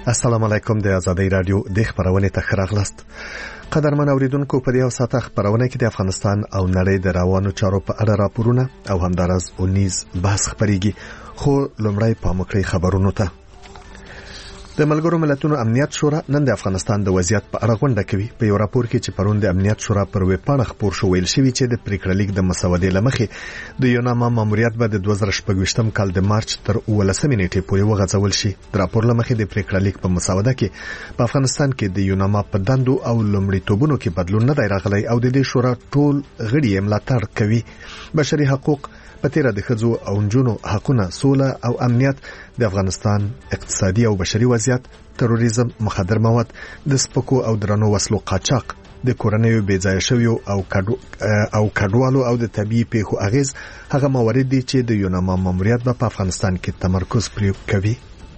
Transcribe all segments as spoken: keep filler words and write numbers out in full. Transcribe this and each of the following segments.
السلام علیکم. د آزادۍ رادیو د خبرونې ته راغلاست. قدرمن اوریدونکو، په دې او ساعت خبرونه کې د افغانستان او نړۍ د روانو چارو په اړه راپورونه او همدارس اونیز بحث خبريږي. خو لومړی پامکړی خبرونو ته. د ملګرو ملتونو امنیت شورا نن د افغانستان د وضعیت په اړه غونډه کوي. په یو راپور کې چې پرون د امنیت شورا پر ویب پاڼه خپور شو، ویل شوی چې د پریکړه لیک د مسودې لمخې د یوناما ماموریت به د دوه زره شپږ کال د مارچ تر اوولسمې نیټې پورې وغځول شي. د راپور لمخې د پریکړه لیک په مسوده کې په افغانستان کې د یوناما په دندو او لومړیتوبونو کې بدلون نه دی راغلی او د دې شورا ټول غړي یې ملاتړ کوي. بشري حقوق، په تیره د ښځو او نجونو حقونه، سوله او امنیت، د افغانستان اقتصادي او بشري وضعیت، تروریزم، مخدر مواد، د سپکو او درنو وسلو قاچاق، د کورنیو بیځایه شویو او کډو او کډوالو او د طبيعي پیښو اغیز هغه موارد دي چې د یوناما ماموریت په افغانستان کې تمرکز پرې کوي.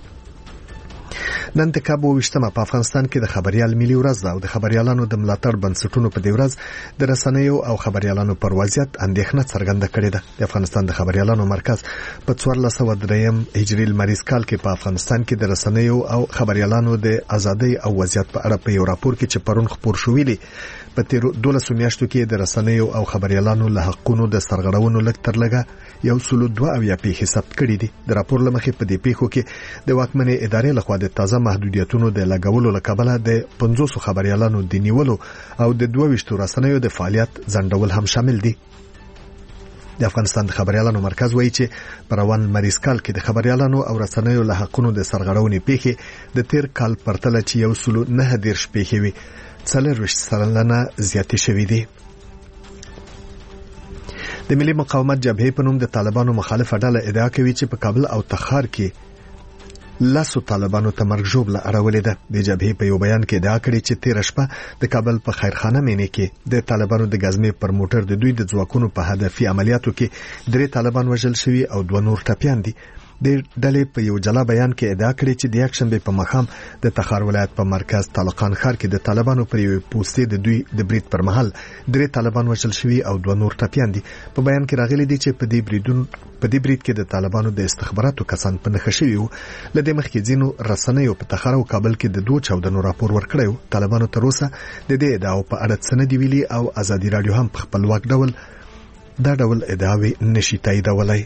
نن د کابو وشتمه په افغانستان کې د خبريال ملي ورځ ده او د خبريالانو د ملاتړ بنسټونو په دې ورځ د رسنیو او خبريالانو پر وضعیت اندېښنه څرګنده کړې ده. د افغانستان د خبريالانو مرکز په څوارلس سوه دریم هجري لمریز کال کې په افغانستان کې د رسنیو او خبريالانو د ازادۍ او وضعیت په اړه په یو راپور کې چې پرون خپور شو ویلي په تیر دولسو میاشتو کې د رسنیو او خبريالانو له حقونو د سرغړونو لږ تر لږه یو سلو دوه اویا پیښې ثبت کړي دي. د راپور لمخې په دې پیښو کې د واکمنې ادارې لخوا د تازه محدودیتونو د لګولو لکبله د پنځوس خبريالانو د نیولو او د دوه ویشت رسنیو د فعالیت ځنډول هم شامل دي. د افغانستان د خبريالانو مرکز وایي چې په روان مریض کال کې د خبريالانو او رسنیو له حقونو د سرغړونې پیښې د تیر کال پرتله چې یو سلو نه دیرش پیښې وي څلرویشت سلنه زیاتې شوې دي. د ملي مقاومت جبهې په نوم د طالبانو مخالفه ډله ادعا کوي چې په کابل او تخار کې لاسو طالبانو ته مرګ ژوبله اړولې ده. د جبهې په یو بیان کې ادعا کړې چې تیر شپه د کابل په خیرخانه مینې کې د طالبانو د غزمې پر موټر د دوی د ځواکونو په هدفي عملیاتو کې درې طالبان وژل شوي او دوه نور ټپیان دي. د ډلې په یو جلا بیان کې ادعا کړې چې د یکشنبه په مخام د تخار ولایت په مرکز طالقان ښار کې د طالبانو پر یو پوسټ د دوی د برید پر مهال درې طالبان وژل شوي او دوه نور ټپیان دي. په بیان کې راغلي دي چې په دې بریدون په دې برید کې د طالبانو د استخباراتو کسان په نښه شوي وو. لدې مخکې ځینو رسنیو په تخار او کابل کې د دوه چاودنو راپور ورکړی. طالبانو تر اوسه د دې ادعاو په اړه څه نه دی ویلي او ازادي رادیو هم په خپلواک ډول دا ډول ادعاوې نشي تاییدولای.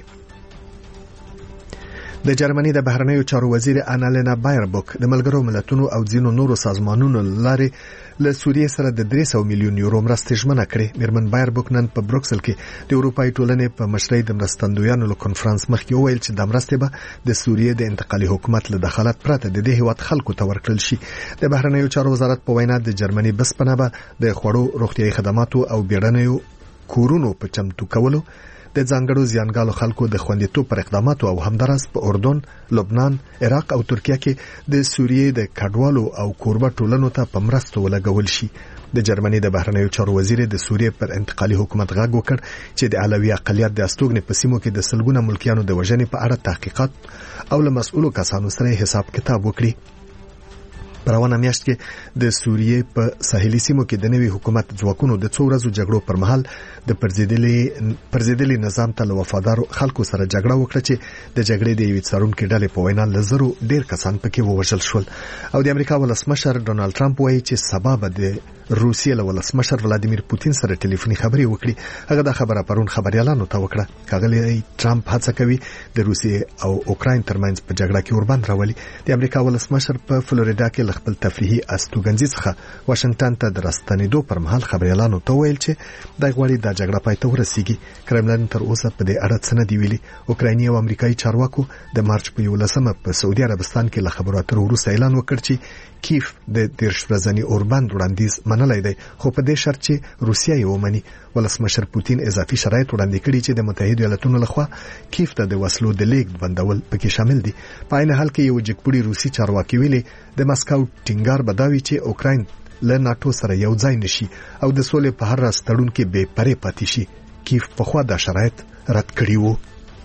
د جرمني د بهرنیو چارو وزیر انالینا بایربوک د ملګرو ملتونو او ځینو نورو سازمانونو لارې له سوریې سره د درې سوه میلیون یورو مرستې ژمنه کړې. میرمن بایربوک نن په بروکسل کې د اروپایي ټولنې په مشرۍ د مرستندویانو له کنفرانس مخکې وویل چې د مرستې به د سوریې د انتقالي حکومت له دخالت پرته د دې هیواد خلکو ته ورکړل شي. د بهرنیو چارو وزارت په وینا د جرمني بسپنه به د خوړو، روغتیايي خدماتو او بیړنیو کورونو په چمتو کولو، د ځانګړو زیانګالو خلکو د خوندیتوب پر اقداماتو او همدارس په اردن، لبنان، عراق او ترکیه کې د سوریې د کډوالو او کوربه ټولنو ته په مرستو ولګول شي. د جرمني د بهرنیو چارو وزیر د سوریې پر انتقالي حکومت غږ وکړ چې د علوي اقلیت د استوګنې په سیمو کې د سلګونه ملکیانو د وژنې په اړه تحقیقات او له مسؤلو کسانو سره حساب کتاب وکړي. په روانه میاشت کې د سوریې په ساحلي سیمو کې د نوي حکومت ځواکونو د څو ورځو جګړو پر مهال د پرزیدلي پرزیدلي نظام ته له وفادارو خلکو سره جګړه وکړه چې د جګړې د یوې څارونکو ډلې په وینا لزرو ډیر کسان پکې ووژل شول. او د امریکا ولسمشر ډونالد ټرمپ وایي چې سبا به د روسیې له ولسمشر ولادیمیر پوتین سره ټلیفوني خبرې وکړي. هغه دا خبره پرون خبريالانو ته وکړه. ښاغلی ټرمپ هڅه کوي د روسیې او اوکراین ترمنځ په جګړه کې اوربند راولي. د امریکا ولسمشر په فلوریدا کې خپل تفریحي استوګنځي څخه واشنگټن ته د راستنېدو پر مهال خبريالانو ته ویل چې د غوړي د جګړه پای ته ورسیږي. کرملین تر اوسه په دې اړه څه نه دی ویلي. اوکرایني او امریکایي چارواکو د مارچ په یولسمه په سعودي عربستان کې له خبرو اترو وروسته اعلان وکړ چې کیف د دیرش ورځني اوربند وړاندیز منلای دی، خو په دې شرط چې روسیه یې ومني. ولسمشر پوتین اضافي شرایط وړاندې کړي چې د متحده ایالاتونو لخوا کیف ته د وسلو د لیږد بندول پکې شامل دي. په عین حال کې یو جګپوړي روسي چارواکي ویلي د مسکو ټینګار بداوي چې اوکراین له ناتو سره یو ځای نشي او د سولې په هر راز تړون کې بې پرې پاتې شي. کیف په خوا دا شرایط رد کړي وو.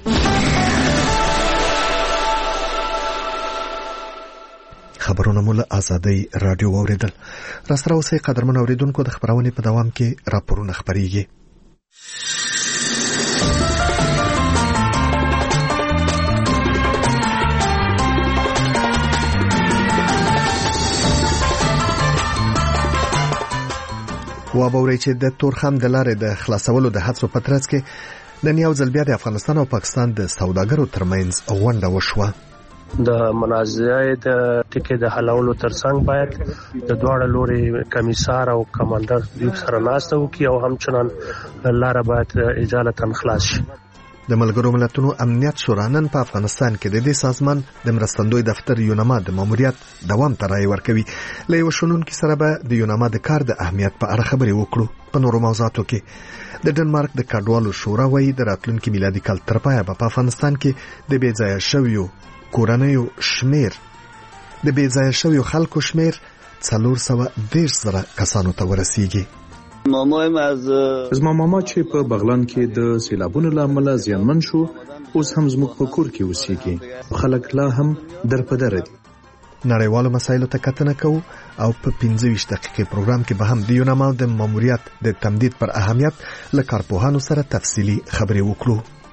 خبرونه مول آزادۍ رادیو اوریدل. راستره اوسې قدرمن اوریدونکو، د خبرونې په دوام کې راپورونه خبريږي. وابوري چې د تورخم د لارې د خلاصولو د هڅو په ترڅ کې نن یو ځل بیا د افغانستان او پاکستان د سوداګرو ترمنځ غونډه وشوه. د منازعې د ټکي د حلولو ترڅنګ باید د دواړو لوري کمیسار او کمانډر د سره ناسته وکړي او همچنان لار باید اجالتا خلاص شي. د ملګرو ملتونو امنیت شورا نن په افغانستان کې د دې سازمان د مرستندوی دفتر یوناما د ماموریت دوام ته رای ورکوي. له یو شنونکو سره به د یوناما د کار د اهمیت په اړه خبرې وکړو. په نورو موضوعاتو کې د ډنمارک د کډوالو شورا وايي د راتلونکي میلادي کال تر پایه په افغانستان کې د بې ځایه شویو کورنیو شمیر د بې ځایه شویو خلکو شمیر څلور سوه دېرش زره کسانو ته ورسیږي. زما ماما چې په بغلان کې د سیلابونو له امله زیانمن شو اوس هم زموږ په کور کې اوسېږي. خلک لا هم در په در دي. نړیوالو مسایلو ته کتنه کوو او په پنځه ویشت دقیقې پروګرام کې به هم د یوناما د ماموریت د تمدید پر اهمیت له کارپوهانو سره تفصیلي خبرې وکړو.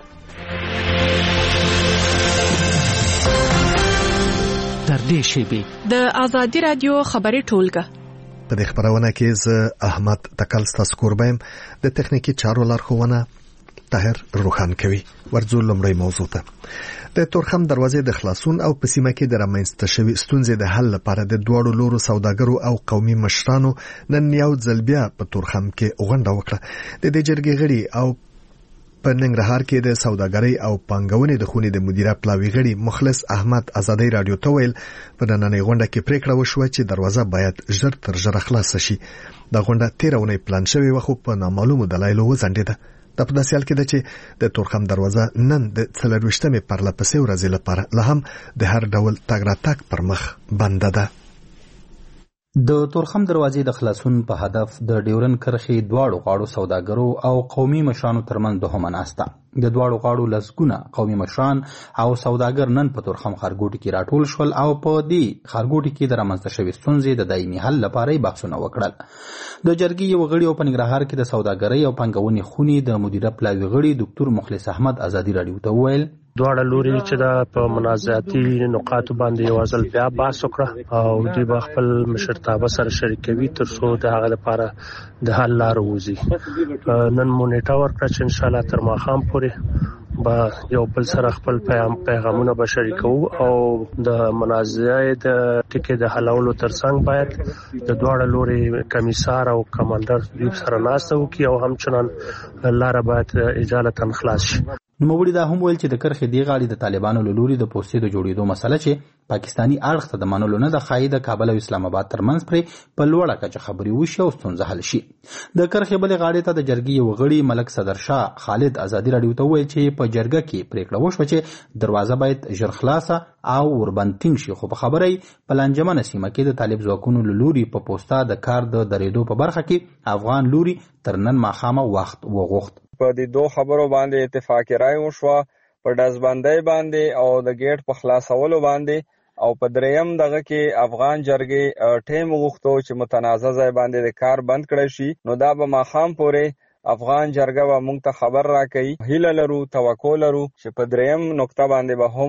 تر دې شیبې د آزادي رادیو خبري ټولګه په دې خبرونه کې زه احمد تکل ستاسو کوربم د تخنیکی چارو لارښوونه طاهر روخان کوي. ورځو لمړی موضوع ته د تورخم دروازې د خلاصون او په سیمه کې د رامنځته شوی ستونزې د حل لپاره د دوړو لورو سوداګرو او قومي مشرانو نن یو ځل بیا په تورخم کې غونډه وکړه. د دې جرګې غړي او په ننګرهار کې د سوداګرۍ او پانګونې د خونې د مدیره پلاوی غړي مخلص احمد ازادي رادیو ته ویل په نننۍ غونډه کې پریکړه وشوه چې دروازه باید ژر تر ژره خلاص شي. دا غونډه تیرونه پلان شوی و خو په نامعلومو دلایلو وځنډېده. د په داسې حال کې ده چې د تورخم دروازه نن د څلرویشتمې پرله پسې ورځې لپاره لا هم د هر ډول تګ راتګ پر مخ بنده ده. د تورخم دروازې د خلاصون په هدف د ډیورن کرښې دواړو غاړو سوداګرو او قومي مشرانو ترمنځ دوهمه ناسته. د دواړو غاړو لسګونه قومي مشران او سوداګر نن په تورخم ښارګوټي کې راټول شول او په دې ښارګوټي کې د رامنځته شوې ستونزې د دایمي حل لپاره بحثونه وکړل. د جرګې یو غړي او په ننګرهار کې د سوداګرۍ او پانګونې خونې د مدیره پلاوی غړي ډاکټر مخلص احمد ازادي رادیو ته وویل دواړه لوري چې دا په منازعاتي نقاط باندې یو ځل بیا بحث وکړه او دوی به خپل مشرتابه سره شریکوي تر څو د هغه لپاره د حل لار ووځي. نن مو نیټه ورکړه چې ان شاء الله تر ماښام پورې با یو بل سره خپل پیغامونه به شریکو او د منازعې د ټکي د حلولو ترڅنګ باید د دواړو لوري کمیسار او کمانډر د سره ناسته وکړي او همچنان لار باید اجالتا خلاص شي. نوموړي دا هم ویل چې د کرښې دی غاړي د طالبانو له لوري د پوستې د جوړېدو مسله چې پاکستاني اړخ ته د منلو نه د خای د کابل او اسلام آباد ترمنځ پرې په لوړه کچه خبرې وشي او ستونزه حل شي. د کرښې بلې غاړې ته د جرګې یو غړي ملک صدر شاه خالد ازادي رادیو ته ویل چې په جرګه کې پریکړه وشوه چې دروازه باید ژر خلاصه او وربند ټینګ شي. خو په خبرې په لانجمنه سیمه کې د طالب ځواکونو له لوري په پوسټا د کار د درېدو په برخه کې افغان لوري تر نن ماښامه وخت وغوښت. په دې دوه خبرو باندې اتفاق رائے وشوه په دزبندۍ باندې او د گیټ په خلاصولو باندې او په دریم دغه کې افغان جرګې ټیم وغوښتو چې متنازع ځای باندې د کار بند کړی شي. نو دا به ماښام پورې افغان جرګه به موږ ته خبر راکړي. هیله لرو توقع لرو چې په دریم نقطه باندې به هم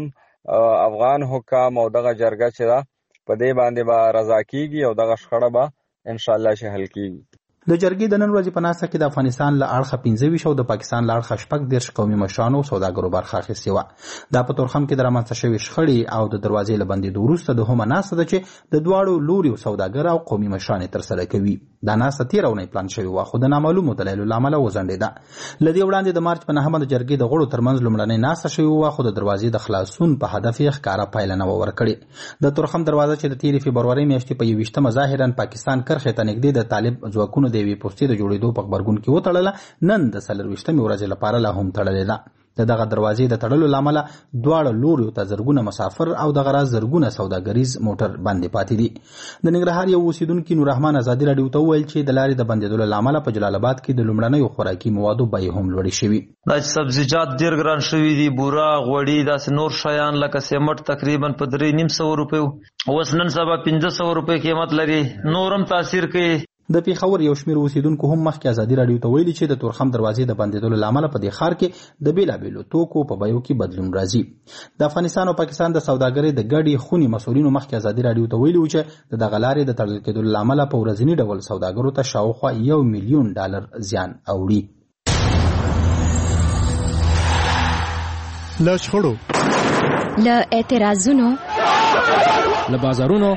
افغان حکام او دغه جرګه چې دا په دې باندې به رضا کیږي او دغه شخړه به ان شاء الله شي حل کیږي. د جرګې د نن ورځې په ناسته کې د افغانستان له اړخه پنځه ویشت او د پاکستان له اړخه شپږ دېرش قومي مشرانو سوداګرو برخه اخیستې وه. دا په تورخم کې د رامنځته شوې شخړې او د دروازې له بندېدو وروسته دوهمه ناسته ده چې د دواړو لوري سوداګر او قومي مشران یې ترسره کوي. دا ناسته تېره اونۍ پلان شوې وه خو د نامعلومو دلایلو له امله وځنډېده. له دې وړاندې د مارچ په نهمه د جرګې د غړو ترمنځ لومړنۍ ناسته شوې وه خو د دروازې د خلاصون په هدف یې ښکاره پایله نه وه ورکړې. د تورخم دروازه چې د تېرې فبرورۍ میاشتې په یوویشتمه ظاهرا پاکستان کرښې ته نږدې د طالب ځواکونو د یوې پوستې د جوړېدو په خبرګون کې وتړله نن د څلرویشتمې ورځې لپاره لا هم تړلې ده. د دغه دروازې د تړلو له امله دواړه لوریو ته زرګونه مسافر او دغه راز زرګونه سوداګریز موټر بندې پاتې دي. د ننګرهار یو اوسیدونکي نور رحمان ازادي رادیو ته وویل چې د لارې د بندېدو له امله په جلال آباد کې د لومړنیو خوراکي موادو بیې هم لوړې شوي. دا چې سبزیجات ډېر ګران شوي دي، بوره، غوړي، داسې نور شیان لکه سیمټ تقریبا په درې نیم سوه روپیو اوس نن سبا پنځه سوه روپۍ قیمت لري. نورم تاثیر کوي. د پیښور یو شمېر اوسیدونکو هم مخکې ازادي راډیو ته ویلي چې د تورخم دروازې د بندېدلو له امله په دې ښار کې د بېلابېلو توکو په بیو کې بدلون راځي. د افغانستان او پاکستان د سوداګرۍ د ګډې خونې مسؤلینو مخکې ازادي راډیو ته ویلي و چې د دغه لارې د تړل کېدلو له امله په ورځني ډول سوداګرو ته شاوخوا یو میلیون ډالر زیان اوړي. له شخړو، له اعتراضونو، له بازارونو،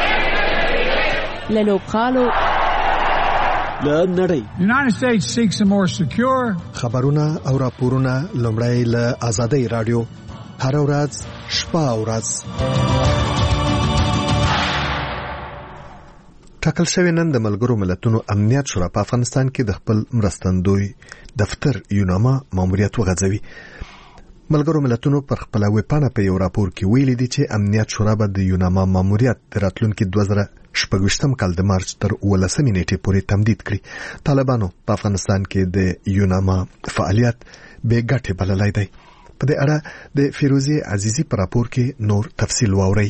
له لوبغالو، له نړۍ. United States seeks a more secure. خبرونه او راپورونه لومړی له آزادۍ راډیو هر ورځ شپه او ورځ. ټاکل شوی نن د ملګرو ملتونو امنیت شورا په افغانستان کې د خپل مرستندوی دفتر یوناما ماموریت وغځوي. ملګرو ملتونو پر خپل ویبپاڼه په یو راپور کې ویلي دي چې امنیت شورا به د یوناما ماموریت د راتلونکي دوه زره شپږویشتم کال د مارچ تر اوولسمې نیټې پورې تمدید کړي. طالبانو په افغانستان کې د یوناما فعالیت بې ګټې بللی دی. په دې اړه د فیروزي عزیزي په راپور کې نور تفصیل واورئ.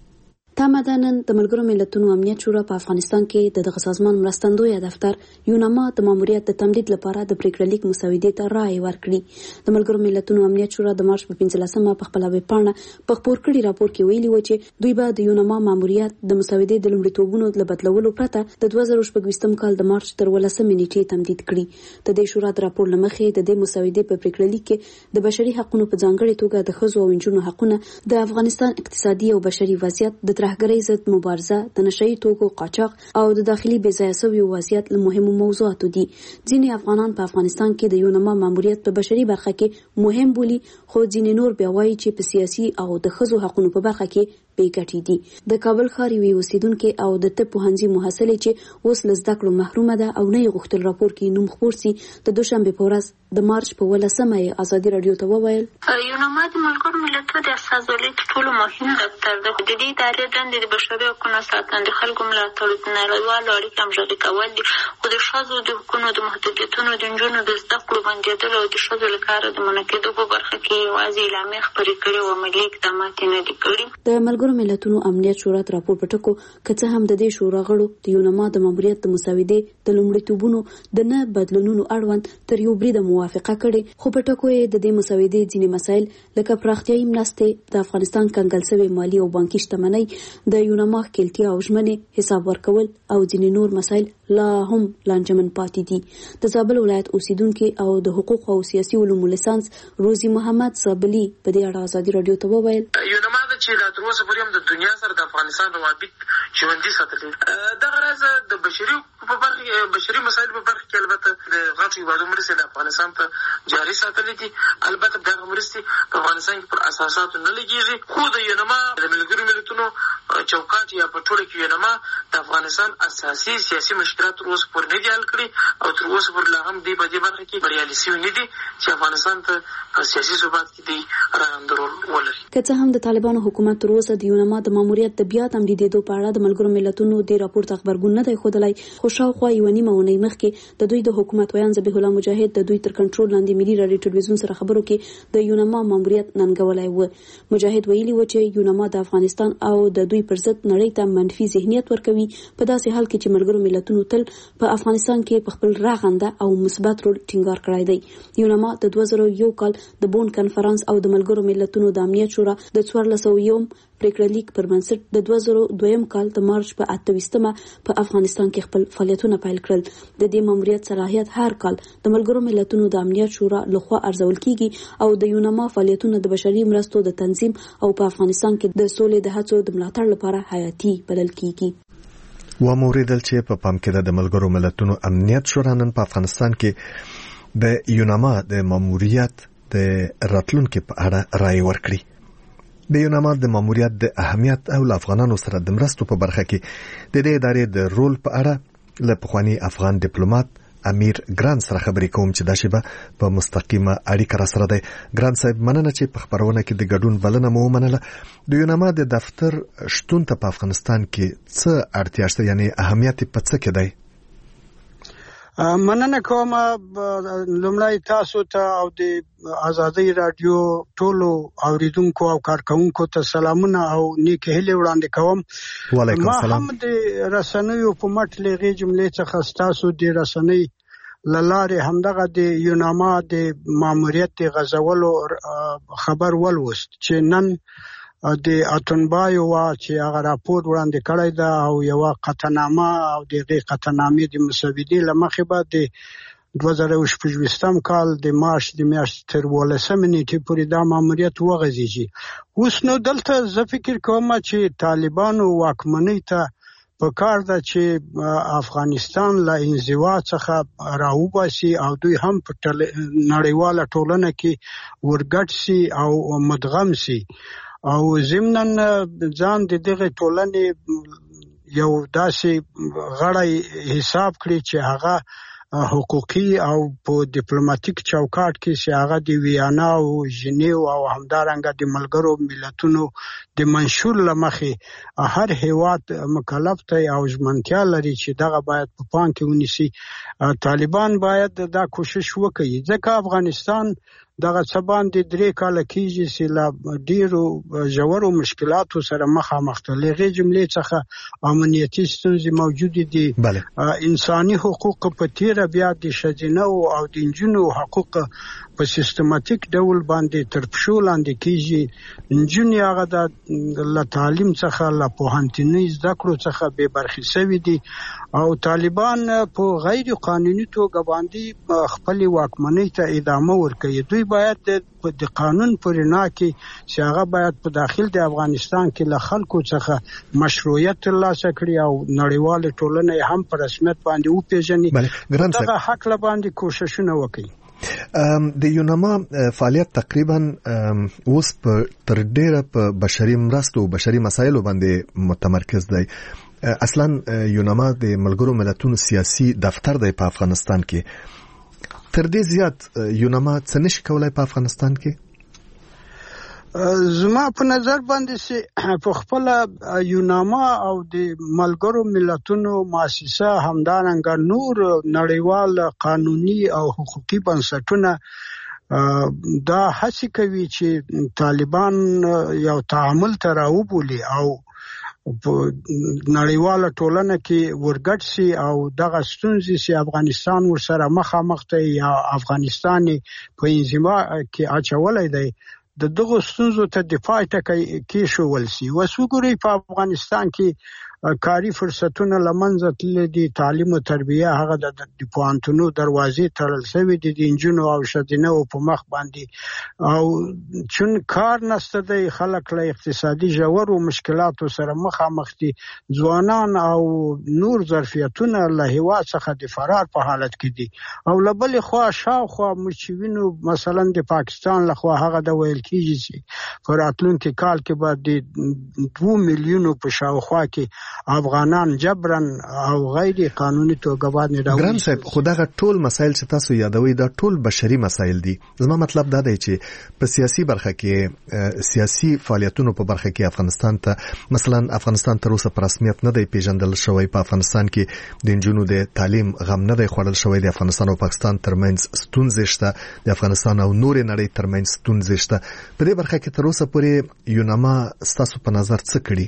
تامدانن د ملګرو ملتونو امنیت شورا په افغانستان کې د دغه سازمان مرستندوی دفتر یوناما د ماموریت د تمدید لپاره د پریکړه لیک مسودې ته رائے ورکړي. د ملګرو ملتونو امنیت شورا د مارچ په پنځلسمه په خپل ویبپاڼه په خپور کړي راپور کې ویلي و چې دوی به د یوناما ماموریت د مسودې د لومړیتوبونو له بدلولو پرته د دوه زره شپږویشتم کال د مارچ تر ولسمې نیټې تمدید کړي. د دې شورا د راپور لمخې د دې مسودې په پریکړه لیک کې د بشري حقوقو په ځانګړي توګه د ښځو او نجونو حقونه، د افغانستان اقتصادي او بشري وضعیت، د ترهګرۍ ضد مبارزه، د نشئی توکو قاچاق او د داخلي بې ځایه شویو وضعیت له مهمو موضوعاتو دي. ځینې افغانان په افغانستان کې د یوناما ماموریت په بشري برخه کې مهم بولي، خو ځینې نور بیا وایي چې په سیاسي او د ښځو حقوقو په برخه کې بې ګټې دي. د کابل ښار یوې اوسیدونکې او د طب پوهنځي محصلې چې اوس له زده کړو محرومه ده او نه یې غوښتل راپور کې نوم خپور سي، د دوشنبې په ورځ د مارچ په ولسمه یې ازادي راډیو ته وویل یوناما د ملګرو ملتونو د استازولۍ تر ټولو مهم دفتر دی. د دې ادارې دندې د بشري حقوقو ساتنه، د خلکو ملاتړ، د نړیوالو اړیکو همغږي کول دي، خو د ښځو د حقوقو د محدودیتونو، د نجونو د زده کړو بندېدلو او د ښځو لپاره د منع کېدو په برخه کې یوازې اعلامیې خپرې کړې او عملي اقدامات یې نه دي کړي. د ملګرو ملتونو امنیت شورا د راپور په ټکو که څه هم د دې شورا غړو د یوناما د ماموریت د مسودې د لومړیتوبونو د نه بدلونونو اړوند تر یو بریده موافقه کړې، خو په ټکو یې د دې مسودې ځینې مسایل لکه پراختیایي مرستې، د افغانستان کنګل شوې مالي او بانکي شتمنۍ، د یوناما ښکیلتیا او ژمنې حساب ورکول او ځینې نور مسایل لا هم لانجمن پاتې دي. د زابل ولایت اوسیدونکې او د حقوق او سیاسي علومو لیسانس روزي محمد صابلي په دې اړه ازادي راډیو ته وویل یوناما د چې لا تر اوسه پورې هم د دنیا سره د افغانستان روابط ژوندي ساتلي. دغه راز د بشري په برخه بشري مسایل په برخه کې البته د غټو هیوادونو مرستې د افغانستان ته جاري ساتلې دي. البته دغه مرستې په افغانستان کې پر اساساتو نه لګېږي، خو د یوناما د ملګرو ملتونو چوکاټ یا په ټوله کې یوناما د افغانستان اساسي سیاسي مشکلات تر اوسه پورې نه دي حل کړي او تر اوسه پورې لا هم دې په دې برخه کې بریالي شوي نه دي چې افغانستان ته په سیاسي ثبات کې دی رغنده رول ولري. که څه هم د طالبانو حکومت تر اوسه د یوناما د ماموریت د بیا تمدیدېدو په اړه د ملګرو ملتونو د راپور ته خبرګون نه دی ښودلی، خو شاوخوا یوه نیمه اونۍ مخکې د دوی د حکومت ویان ذبیح الله مجاهد د دوی تر کنټرول لاندې ملي راډیو ټلویزیون سره خبرو کې د یوناما ماموریت ننګولی و. مجاهد ویلي و چې یوناما د افغانستان او د دوی پر ضد نړۍ ته منفي ذهنیت ورکوي، په داسې حال کې چې ملګرو ملتونو تل په افغانستان کې په خپل رغنده او مثبت رول ټینګار کړی دی. یوناما د دوه زره یو کال د بون کنفرانس او د ملګرو ملتونو د امنیت شورا د څوارلس سوه یوم پریکړه لیک پر بنسټ د دوه زره دویم کال د مارچ په اته ویشتمه په افغانستان کې خپل فعالیتونه پیل کړل. د دې ماموریت صلاحیت هر کال د ملګرو ملتونو د امنیت شورا لخوا ارزول کیږي او د یوناما فعالیتونه د بشري مرستو د تنظیم او په افغانستان کې د سولې د هڅو د ملاتړ لپاره حیاتي بلل کیږي. و موریدل چې په پام کې د ملګرو ملتونو امنیت شورا نن په افغانستان کې د یوناما د ماموریت د راتلونکو په اړه رائے ورکړي. د یوناما د ماموریت د اهمیت او افغانانو سره د مرستو په برخه کې د دې ادارې د رول په اړه له پخوانی افغان ډیپلوماټ امیر ګران سره خبرې کوم چې دا شی به په مستقیمه اړیکه را سره دی. ګران صاحب مننه چې په خبرونه کې د ګډون بلنه مو ومنله. د یوناما د دفتر شتون ته په افغانستان کې څه اړتیا شته، یعنی اهمیت په څه کې دی؟ مننه کوم لومړی تاسو ته او د آزادۍ رادیو ټولو اوریدونکو او کارکونکو ته سلامونه او نیک هیلې وړاندې کوم. وعلیکم السلام. ما هم د رسنیو په مټ لغې جملې څخه تاسو د رسنۍ للارې همدغه د یوناما د ماموریت غزولو خبر ولوست چې نن د اتنبایو وا چې هغه راپور وړاندې کړی دا او یو قطعنامه او دغه قطعنامې د مسودې لمخې به د دوه زره شپږم کال د مارچ د میاشتې تر ولسمې نیټې پورې دا ماموریت وغځېږي. اوس نو دلته زه فکر کوم چې طالبانو واکمنۍ ته په کار ده چې افغانستان له انزوا څخه راوباسي او دوی هم په نړیواله ټولنه کې ورګډ سي او مدغم سي او ضمناً ځان د دغه ټولنې یو داسې غړی حساب کړي چې هغه حقوقي او په ډیپلوماټیک چوکاټ کې چې هغه د ویانا او ژنیو او همدارنګه د ملګرو ملتونو د منشور لمخې هر هیواد مکلف دی او ژمنتیا لري چې دغه باید په پام کې ونیسي. طالبان باید دا کوشش وکړي ځکه افغانستان دغه څه باندې درې کاله کېږي چې له ډېرو ژورو مشکلاتو سره مخامخ دی. له هغې جملې څخه امنیتي ستونزې موجودې دي، انساني حقوق په تېره بیا د ښځینه او د نجونو حقوق په سیستماتیک ډول باندې تر پښو لاندې کېږي. نجونې هغه د له تعلیم څخه له پوهنتوني زده کړو څخه بې برخې شوي دي او طالبان په غیر قانوني توګه باندې خپلې واکمنۍ ته ادامه ورکوي. دوی باید د قانون پر رڼا کې چې هغه باید په داخل د افغانستان کې له خلکو څخه مشروعیت ترلاسه کړي او نړیواله ټولنه هم په رسمیت باندې وپېژني. دغه حق له باندې کوششونه وکړي. د یوناما فعالیت تقریبا اوس په تر ډیره په بشري مرستو او بشري مسایلو باندې متمرکز دی. اصلا یوناما د ملګرو ملتونو سیاسي دفتر دی په افغانستان کې. تر دې زیات یوناما څه نشي کولای په افغانستان کې؟ زما په نظر باندې چې په خپل یوناما او د ملګرو ملتونو مؤسسه همدارنګه نور نړیوال قانوني او حقوقي بنسټونه دا هڅه کوي چې طالبان یو تعامل ته راوبولي او په نړیواله ټولنه کې ورګډ سي او دغه ستونزې چې افغانستان ورسره مخامخ دی یا افغانستان په انزوا کې اچولای دی د دغه ستونزو ته دفاع کې شول سي. وسوګوري په افغانستان کې کاری فرصتونه لمنځه تللي دي، تعلیم او تربیه هغه د پوهنتونو دروازې تړل شوې دي د انجونو او ښځینه په مخ باندې او چون کار نشته دی، خلک له اقتصادي ژورو مشکلاتو سره مخامخ دي، ځوانان او نور ظرفیتونه له هیواد څخه د فرار په حالت کې دي او له بلې خوا شاوخوا مچوینو مثلا د پاکستان لخوا هغه د ویل کېږي چې په راتلونکي کال کې به د دوه میلیونو په شاوخوا کې افغانان جبرن او غیر قانوني توګه باندې راوړي. ګران صاحب، خو دغه ټول مسایل چې تاسو یادوي دا ټول بشري مسایل دي. زما مطلب دا دی چې په سیاسي برخه کې سیاسي فعالیتونو په برخه کې افغانستان ته مثلا افغانستان تر اوسه په رسمیت نه دی پیژندل شوی. په افغانستان کې د انجونو د تعلیم غم نه دی خوړل شوی. د افغانستان او پاکستان ترمنځ ستونزې شته، د افغانستان او نور نړۍ ترمنځ ستونزې شته. په دې برخه کې تر اوسه پورې یوناما ستاسو په نظر څه کړي؟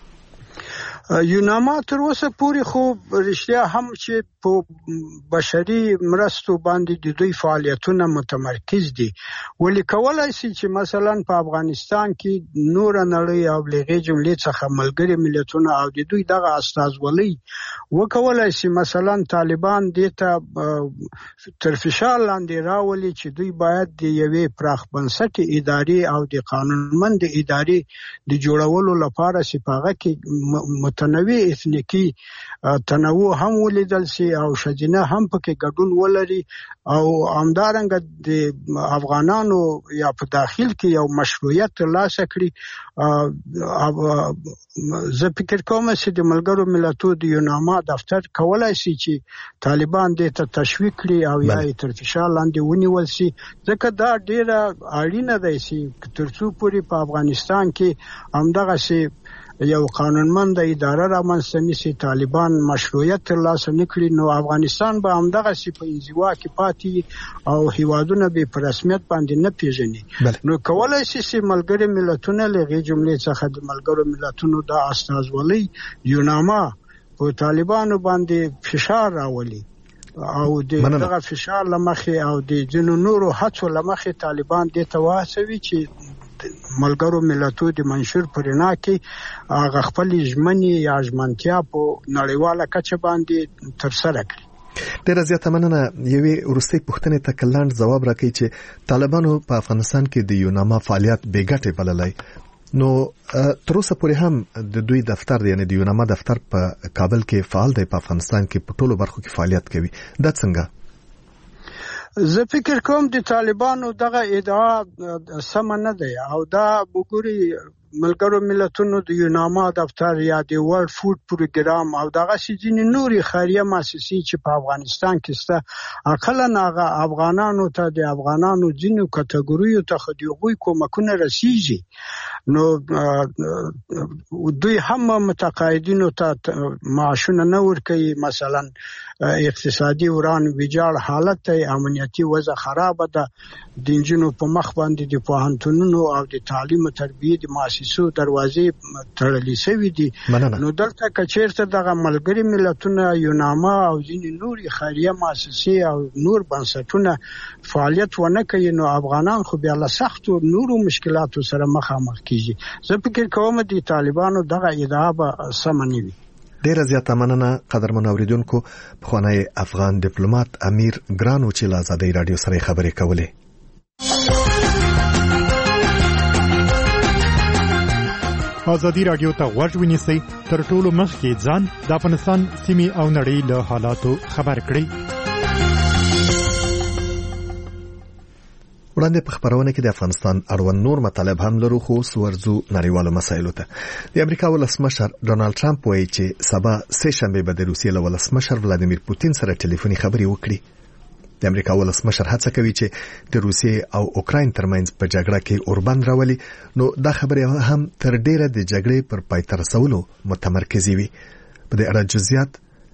یوناما تر اوسه پورې خو رښتیا هم چې په بشري مرستو باندې د دوی فعالیتونه متمرکز دي، ولې کولای شي چې مثلا په افغانستان کې نور نړۍ او لغې جملې څخه ملګري ملتونه او د دوی دغه استازولۍ وکولای شي مثلا طالبان دې ته تر فشار لاندې راولي چې دوی باید د یوې پراخ بنسټه ادارې او د قانونمند ادارې د جوړولو لپاره سپاغه کې متنوع اتنیکی تنوع هم ولیدل سي او شجنه هم پکې ګډون ولري او همدارنګه د افغانانو یا په داخل کې یو مشروعیت ترلاسه کړي. زه فکر کوم چې د ملګرو ملتونو د یوناما دفتر کولای شي چې طالبان دې ته تشویق کړي او یا یې تر فشار لاندې ونیول شي، ځکه دا ډیره اړینه ده چې ترڅو پورې په افغانستان کې همدغه شی یو قانونمند اداره رامنځته نشي، طالبان مشروعیت ترلاسه نه کړي، نو افغانستان به همدغسې په انزوا کې پاتې او هیوادونه به په رسمیت باندې نه پیژني. نو کولی شي چې ملګري ملتونه له هغې جملې څخه د ملګرو ملتونو دا استازولۍ یوناما په طالبانو باندې فشار راولي او دغه فشار له مخې او د ځینو نورو هڅو له مخې طالبان دې ته وهڅوي چې ملګرو ملتونو د منشور په رڼا کې هغه خپلې ژمنې یا ژمنتیا په نړیواله کچه باندې ترسره کړي. ډیره زیاته مننه. یوې وروستۍ پوښتنې ته کلاند ځواب راکړي چې طالبانو په افغانستان کې د یوناما فعالیت بې ګټې بللی، نو تر اوسه پورې هم د دوی دفتر یعنی د یوناما دفتر په کابل کې فعال دی، په افغانستان کې په ټولو برخو کې فعالیت کوي. دا څنګه؟ زه فکر کوم د طالبانو دغه ادعا سمه نه ده او دا وګوري ملګرو ملتونو د یوناما دفتر یا د ورلد فود پروګرام او دغه سيزين نوري خیریه مؤسسې چې په افغانستان کې سته اقلا هغه افغانانو ته د افغانانو ځینو کټګوریو ته خديغوي کومکونه رسیږي، نو دوی هم متقاعدینو ته معاشونه نه ورکوي. مثلا اقتصادي وران ویجاړ حالت ته امنیتي وضع خراب ده، د انجنونو په مخ باندې د پوهنتونونو او د تعلیم او تربیه د مؤسسو دروازې تړلې شوې دي. نو دلته کچیرته دغه ملګري ملتونه یوناما او ځینې نوري خیریه مؤسسې او نور بنسټونه فعالیت ونه کوي، نو افغانان خو بیا له سختو نورو مشکلاتو سره مخامخ کیږي. زه فکر کوم د طالبانو دغه ادعا به سمه نه وي. ډیره زیاته مننه قدرمن اوریدونکو. پخوانی افغان ډیپلوماټ امیر ګرانو چې له آزادۍ رادیو سره خبرې کولې. آزادی رادیو ته غوږ ونیسئ، تر ټولو مخکې ځان د افغانستان سیمې او نړۍ له حالاتو خبر کړئ. وړاندې په خبرونه کې د افغانستان اړوند نور مطالب هم لرو، خو ورځو نړیوالو مسایلو ته. د امریکا ولسمشر ډونالد ټرمپ وایي چې سبا سه شنبه به د روسیې له ولسمشر ولادیمیر پوتین سره ټلیفوني خبرې وکړي. د امریکا ولسمشر هڅه کوي چې د روسیې او اوکراین ترمنځ په جګړه کې اوربند راولي، نو دا خبرې هم تر ډیره د جګړې پر پای ته رسولو متمرکزې وي. په دې اړه جزئیات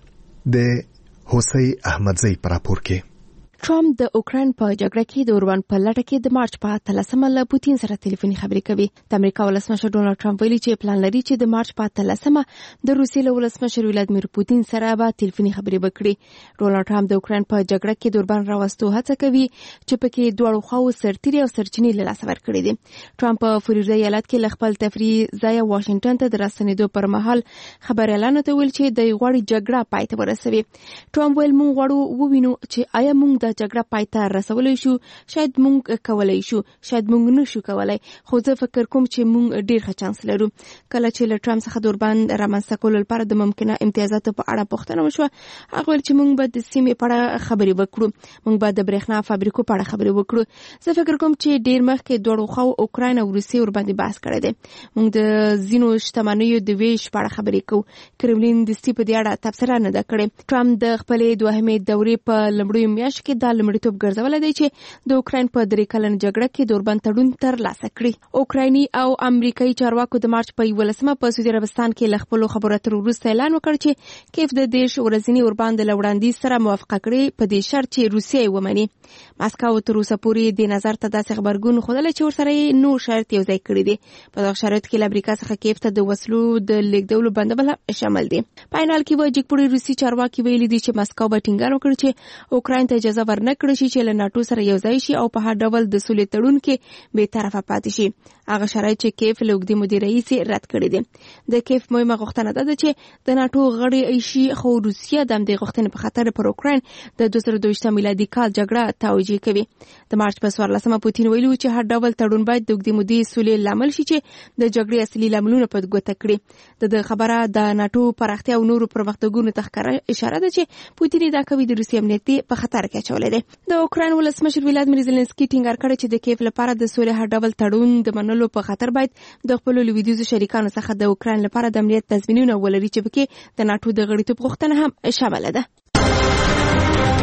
د حسین احمدزی پر راپور کې. ټرمپ د اوکراین په جګړه کې د اوربند په لټه کې د مارچ په اتلسمه له پوتین سره ټلیفوني خبرې کوي. د امریکا ولسمشر ډونالد ټرمپ ویلي چې پلان لري چې د مارچ په اتلسمه د روسیې له ولسمشر ولادیمیر پوتین سره به ټلیفوني خبرې وکړي. ډونالد ټرمپ د اوکراین په جګړه کې د اوربند راوستو هڅه کوي چې پکې دواړو خواو سرتیري او سرچینې له لاسه ورکړي دي. ټرمپ په فلوریدا ایالت کې له خپل تفریح ځای واشنگټن ته د راستنېدو پر مهال خبريالانو ته ویل چې د غوړي جګړه پای ته ورسوي. ټرمپ ویل موږ غواړو ووینو چې آیا موږ د جګړه پای ته رسولای شو، شاید موږ کولای شو، شاید موږ نشو کولای، خو زه فکر کوم چې موږ ډیر ښه چانس لرو. کله چې له ټرمپ څخه د اوربند رامنځته کولو لپاره د ممکنه امتیازاتو په اړه پوښتنه وشوه، هغه ویل چې موږ به د سیمې په اړه خبرې وکړو، موږ به د برېښنا فابریکو په اړه خبرې وکړو. زه فکر کوم چې ډیر مخکې دواړو خواو اوکراین او روسیې ورباندې بحث کړی دی. موږ د ځینو شتمنیو د ویش په اړه خبرې کوو. کرملین د سټي په دې اړه تبصره نه ده کړې. ټرمپ د خپلې دوهمې دورې په لومړیو میاشتو کې د لومړیتوب ګرځولای دی چې د اوکراین په درې کلن جګړه کې د اوربند تړون ترلاسه کړي. اوکرایني او امریکایي چارواکو د مارچ په یولسمه په سعودي عربستان کې له خپلو خبرو اترو وروسته اعلان وکړ چې کیف د دېرش ورځني اوربند له وړاندیز سره موافقه کړې، په دې شرط چې روسیه یې ومني. ماسکو تر اوسه پورې د نظر ته داسې خبرګون ښودلی چې ورسره یې نور شرط یو ځای کړي دي. په دغه شرایطو کې له امریکا څخه کیف ته د وسلو د لیږدولو بندول شامل دي. په عین حال کې وایي جګپوړي روسي چارواکي ویلي دي چې ماسکو به ټینګار وکړي چې اوکراین ته اجازه ورنه کړي شي چې له ناټو سره یو ځای شي او په هر ډول د سولې تړون کې به طرفه پاتې شي. هغه شرایط چې کیف له اوږدې مودې راهیسې رد کړي دي. د کیف مهمه غوښتنه ده چې د ناټو غړي شي، خو روسیه د همدې غوښتنې په خاطر پر اوکراین د دوه زره دوه ویشت میلادي کال جګړه توجیه کوي. د مارچ په څوارلسمه پوتین ویلي چې هر ډول تړون باید د اوږدې مودې سولې لامل شي چې د جګړې اصلي لاملونه په ګوته کړي. د خبره د ناټو پراختیا او نورو پرمختګونو ته ښکاره اشاره ده چې پوتین دا کوي د روسیې امنیت په خطر کې اچولی دی. د اوکراین ولسمشر ولادیمیر زيلنسکي ټینګار کړی چې د کیف لپاره د سولې هر ډول تړون د منلو په خاطر باید د خپل لویدیځو شریکانو څخه د اوکراین لپاره د امنیت تضمینونه ولري چې پکې د ناټو د غړیتوب غوښتنه هم شامل ده.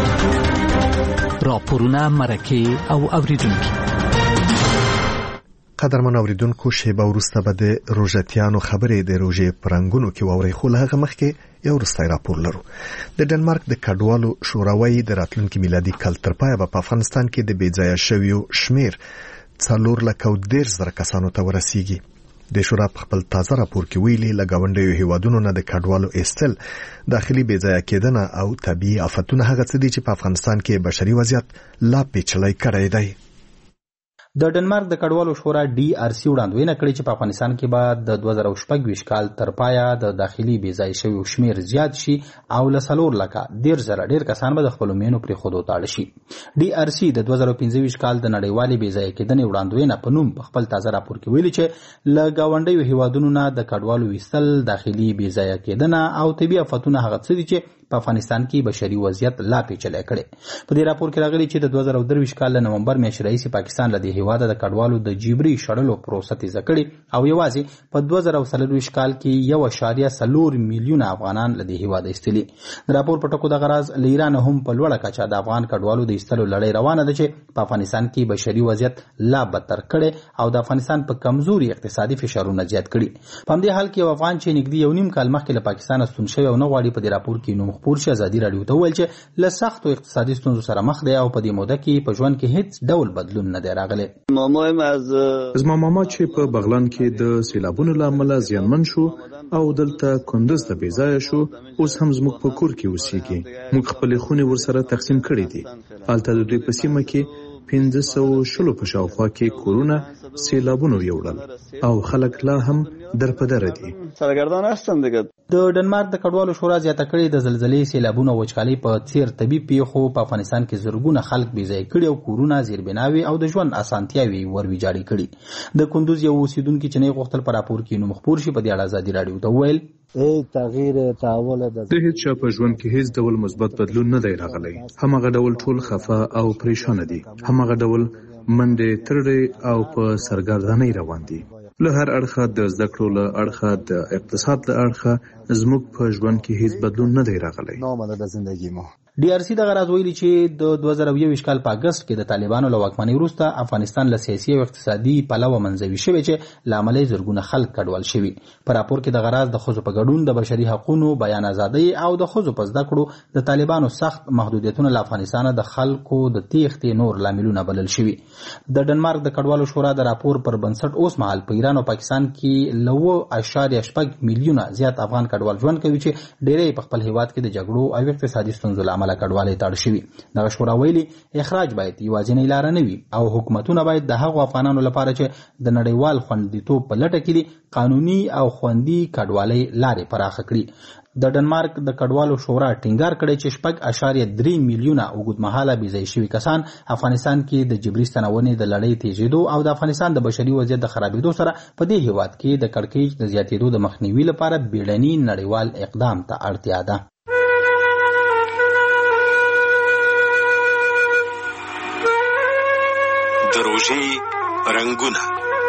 راپورونه مرکه او اوریدونکو قدرمن اوریدونکو شیبه وروسته به د روژتیانو خبرې د روژې پرنګونو کې واوري، خو له هغه مخکې یو وروستی راپور لرو. د ډنمارک د کډوالو شوراوی د راتلونکي میلادي کال تر پایه به په افغانستان کې د بې ځایه شویو شمیر څلور لکه او دېرش زره کسانو ته ورسیږي. د شورا په خپل تازه راپور کې ویلي له ګاونډیو هیوادونو نه د کډوالو ایستل، داخلي بې ځایه کېدنه او طبیعي آفتونه هغه څه دي چې په افغانستان کې بشري وضعیت لا پیچلی کړی دی. د ډنمارک د کډوالو شورا ډي آر سي وړاندوینه کړې چې په افغانستان کې به د دوه زره شپږ ویشت کال تر پایه د داخلي بې ځایه شویو شمیر زیات شي او له څلور لکه دېرش زره ډېر کسان به د خپلو مېنو پرېښودو ته اړ شي. ډي آر سي د دوه زره پنځه ویشت کال د نړیوالې بې ځایه کېدنې وړاندوینه په نوم په خپل تازه راپور کې ویلي چې له ګاونډیو هیوادونو نه د کډوالو ویستل، داخلي بې ځایه کېدنه او طبیعي آفتونه هغه څه دي چې په افغانستان کې بشري وضعیت لا پیچلی کړی. په دې راپور کې راغلي چې د دوه زره درویشت کال له نومبر میاشتې راهیسې پاکستان له دې هیواده د کډوالو د جبري شړلو پروسه تیزه کړې او یوازې په دوه زره څلرویشت کال کې یو اعشاریه څلور میلیونه افغانان له دې هیواده ایستلي. د راپور په ټکو دغه راز له ایران هم په لوړه کچه د افغان کډوالو د ایستلو لړۍ روانه ده چې په افغانستان کې بشري وضعیت لا بدتر کړی او د افغانستان په کمزوري اقتصادي فشارونه زیات کړي. په همدې حال کې یو افغان چې نږدې یو نیم کال مخکې له پاکستانه ستون شوی او نه غواړي په دې راپور کې نوم خپور شي، ازادي راډیو ته وویل چې له سختو اقتصادي ستونزو سره مخ دی او په دې موده کې په ژوند کې هیڅ ډول بدلون نه دی راغلی. زما ماما چې په بغلان کې د سیلابونو له امله زیانمن شو او دلته کندز ته بې ځایه شو، اوس هم زموږ په کور کې اوسېږي. موږ خپلې خونې ورسره تقسیم کړې دي. هلته د دوی په سیمه کې پنځه سوه شلو په شاوخوا کې کورونه سیلابونو یوړل او خلک لا هم در په دره دي. د ډنمارک د کډوالو شورا زیاته کړې د زلزلې، سیلابونو او وچکالۍ په څیر طبیعي پیښو په افغانستان کې زرګونه خلک بې ځایه کړي او کورونه، زیربناوې او د ژوند اسانتیاوې ور ویجاړې کړي. د کندوز یو اوسیدونکي چې نه غوښتل په راپور کې نوم خپور شي، په دې اړه ازادي راډیو ته وویل د هیڅ چا په ژوند کې هیڅ ډول مثبت بدلون نه دی راغلی. هماغه ډول ټول خفه او پریشانه دي، هماغه ډول منډې ترړې او په سرګردانۍ روان دي. له هر اړخه د زده کړو له اړخه د اقتصاد له اړخه زموږ په ژوند کې هیڅ بدلون نه دی راغلی. ډي آر سي دغه راز ویلي چې د دوه زره یوویشت کال په اګست کې د طالبانو له واکمنۍ وروسته افغانستان له سیاسي او اقتصادي پلوه منځوي شوی چې له امله یې زرګونه خلک کډوال شوي. په راپور کې دغه راز د ښځو په ګډون، د بشري حقونو، بیان ازادۍ او د ښځو په زده کړو د طالبانو سخت محدودیتونه له افغانستانه د خلکو د تېښتې نور لاملونه بلل شوي. د ډنمارک د کډوالو شورا د راپور پر بنسټ اوس مهال په ایران او پاکستان کې له اوه اعشاریه شپږ میلیونه زیات افغان کډوال ژوند کوي چې ډېری په خپل هیواد کې د جګړو او اقتصادي ستونزو له امله کډوالۍ ته اړ شوي. دغه شورا ویلي اخراج باید یوازینۍ لاره نه وي او حکومتونه باید د هغو افغانانو لپاره چې د نړیوال خوندیتوب په لټه کې دي قانوني او خوندي کډوالۍ لارې پراخه کړي. د ډنمارک د کډوالو شورا ټینګار کړی چې شپږ اعشاریه درې میلیونه اوږدمهاله بې ځایه شوي کسان افغانستان کې د جبري ستنونې د لړۍ تیزېدو او د افغانستان د بشري وضعیت د خرابېدو سره په دې هیواد کې د کړکېچ د زیاتېدو د مخنیوي لپاره بیړني نړیوال اقدام ته اړتیا ده. د روژې رنګونه.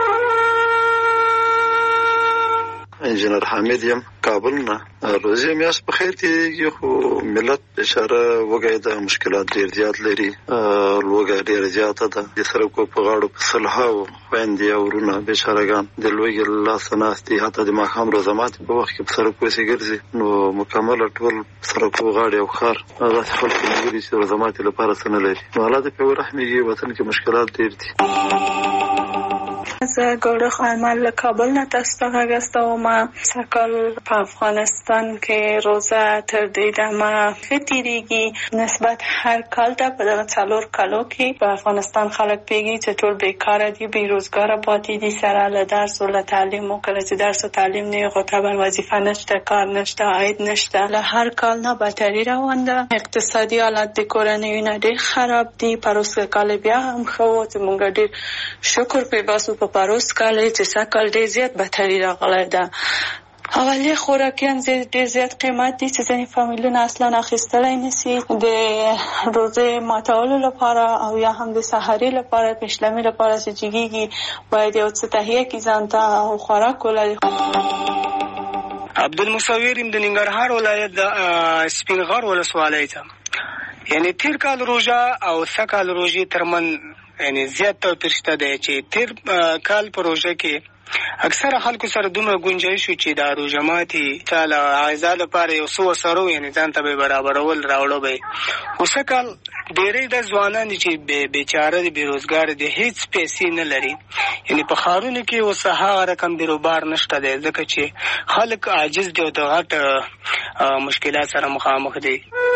انجینر حامد یم، کابل نه. روزي میاشت په خیر تېرېږي خو ملت بېچاره وږی ده، مشکلات ډېر زیات لري، لوږه ډېره زیاته ده. د سړکو په غاړو په سلهاوو خویندې او ورونه بېچارهګان د لوږې له لاسه ناست دي. حتی د ماښام روژه ماتې په وخت کې په سړکو پسې ګرځي، نو مکمله ټول سړکو غاړې او ښار داسې خلک ملګري چې روژه ماتې لپاره څه نه لري. نو حالات پرې ورحمېږي، وطن کې مشکلات ډېر دي. زه ګوره خانمال له کابل نه تاسو ته غږ استوم. سږکال په افغانستان کې روزه تر دې دمه ښه تېرېږي نسبت هر کال ته. په دغه څلور کالو کې په افغانستان خلک پوهېږي چې ټول بېکاره دي، بېروزګاره پاتې دي، سره له درس او له تعلیمو. کله چې درس او تعلیم نه وي غوطبر وظیفه نشته، کار نشته، عاید نشته. له هر کال نه بدتري روان ده. اقتصادي حالت د کورنیو نه ډېر خراب دي. پروسږ کال بیا هم ښه و چې موږ ډېر شکر پرې باسو په پروس کال چې سږکال ډېر زیات بدتري راغلی ده. اولیه خوراکیان ډېر زیات قیمت دي چې ځینې فامیلونه اصلا اخیستلی نشي. د روزې ماتولو لپاره او یا هم د سحري لپاره، پشلمي لپاره چې جګېږي باید یو څه تهیه کړي ځان ته او خوراک ولري. عبدالمصور یم د ننګرهار ولایت د سپین غر ولسوالۍ ته. یعنی تیر کال روژه او سږ کال روژې ترمن یعنی زیات توپیر شته دی چې تیر کال پروژه کې اکثره خلکو سره دومره گنجایش شو چې د روژه ماتي تعالی عایزه لپاره یو څو سره یعنی ځان ته به برابرول راوړو به اوس کال ډېرې د ځوانان چې بیچاره دي بیروزګار دي هیڅ پیسې نه لري یعنی په خارونو کې اوس هغه رقم بیروبار نشته دی ځکه چې خلک عاجز دي او د غټ مشکلات سره مخامخ دي.